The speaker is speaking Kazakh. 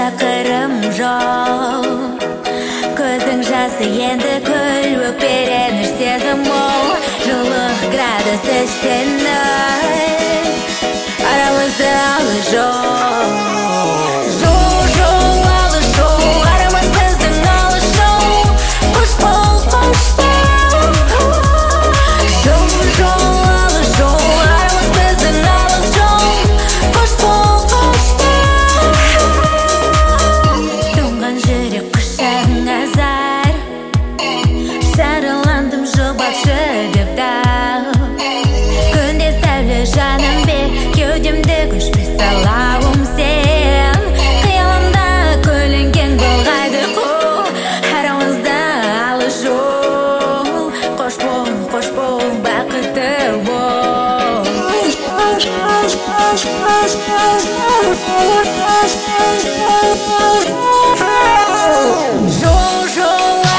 шақырым жол, көздің жасы енді күл, өкпереніш сезім мол, жылылық градус үштен нөл, арамызда алыс жол. Жол, алыс жол, арамыз біздің алыс жол, қош бол, қош бол. Жол, алыс жол, арамыз біздің алыс жол, қош бол, қош бол. Тұнған жүрек құшағың азар, шараландым жұбатшы деп дау. Күнде сәуле жаным бек, кеудемді көшпес салауым сен. Қиялымда көлеңкең былғайды қол, арамызда алыс жол, қош бол, бақытты бол. Жол,